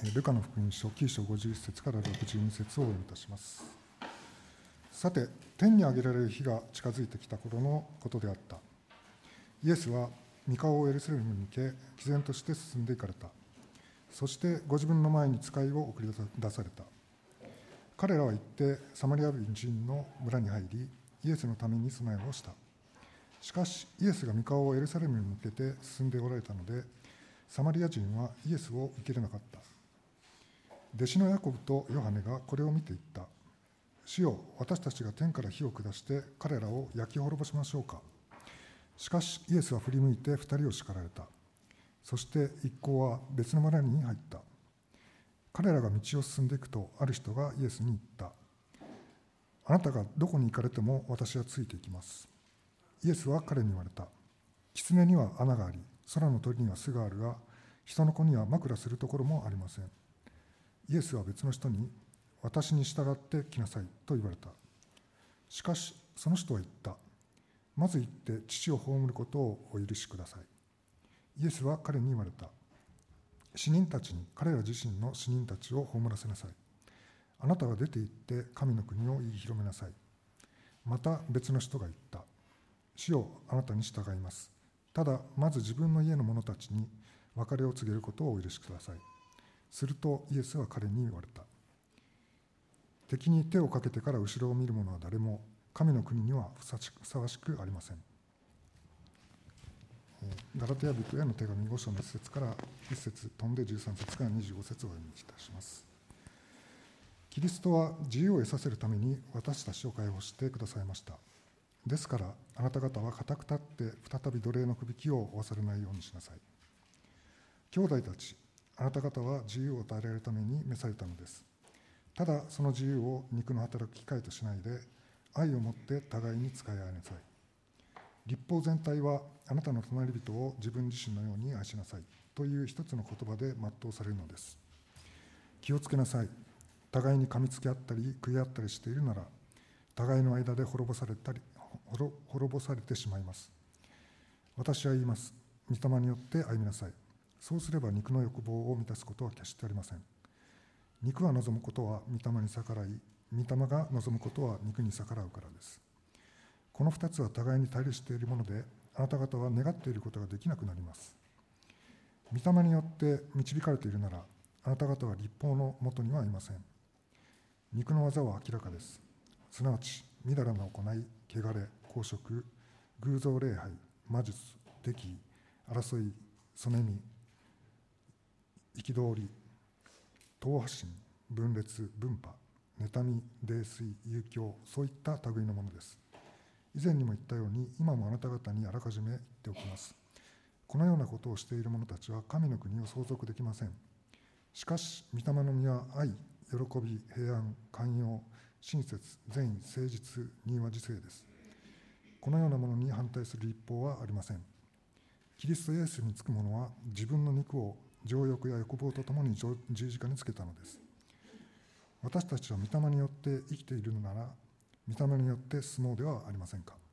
ルカの福音書9章51節から62節をお読みいたします。さて、天に上げられる日が近づいてきた頃のことであった。イエスは御顔をエルサレムに向け、毅然として進んで行かれた。そしてご自分の前に使いを送り出された。彼らは行ってサマリア人の村に入り、イエスのために備えをした。しかしイエスが御顔をエルサレムに向けて進んでおられたので、サマリア人はイエスを受け入れなかった。弟子のヤコブとヨハネがこれを見て言った。主よ、私たちが天から火を下して彼らを焼き滅ぼしましょうか。しかしイエスは振り向いて二人を叱られた。そして一行は別の村に入った。彼らが道を進んでいくと、ある人がイエスに言った。あなたがどこに行かれても私はついていきます。イエスは彼に言われた。狐には穴があり、空の鳥には巣があるが、人の子には枕するところもありません。イエスは別の人に、私に従って来なさいと言われた。しかしその人は言った。まず行って父を葬ることをお許しください。イエスは彼に言われた。死人たちに彼ら自身の死人たちを葬らせなさい。あなたは出て行って神の国を言い広めなさい。また別の人が言った。主よ、あなたに従います。ただまず自分の家の者たちに別れを告げることをお許しください。するとイエスは彼に言われた。敵に手をかけてから後ろを見る者は誰も神の国にはふさわしくありません。ガラテヤ人への手紙5章の1節から1節飛んで13節から25節をお読みいたします。キリストは自由を得させるために私たちを解放してくださいました。ですからあなた方は固く立って再び奴隷のくびきを負わされないようにしなさい。兄弟たち、あなた方は自由を与えられるために召されたのです。ただその自由を肉の働く機会としないで、愛を持って互いに使い合いなさい。律法全体はあなたの隣人を自分自身のように愛しなさいという一つの言葉で全うされるのです。気をつけなさい。互いに噛みつけ合ったり食い合ったりしているなら、互いの間で滅ぼされてしまいます。私は言います。御霊によって歩みなさい。そうすれば肉の欲望を満たすことは決してありません。肉が望むことは御霊に逆らい、御霊が望むことは肉に逆らうからです。この二つは互いに対立しているもので、あなた方は願っていることができなくなります。御霊によって導かれているなら、あなた方は律法のもとにはいません。肉の技は明らかです。すなわち、みだらな行い、汚れ、公職、偶像礼拝、魔術、敵意、争い、そねみ、憤り、党派心、分裂、分派、妬み、泥酔、遊興、そういった類のものです。以前にも言ったように、今もあなた方にあらかじめ言っておきます。このようなことをしている者たちは神の国を相続できません。しかし、御霊の実は愛、喜び、平安、寛容、親切、善意、誠実、仁和自制です。このようなものに反対する立法はありません。キリストイエスにつく者は自分の肉を情欲や欲望とともに十字架につけたのです。私たちは御霊によって生きているのなら、御霊によって進もうではありませんか。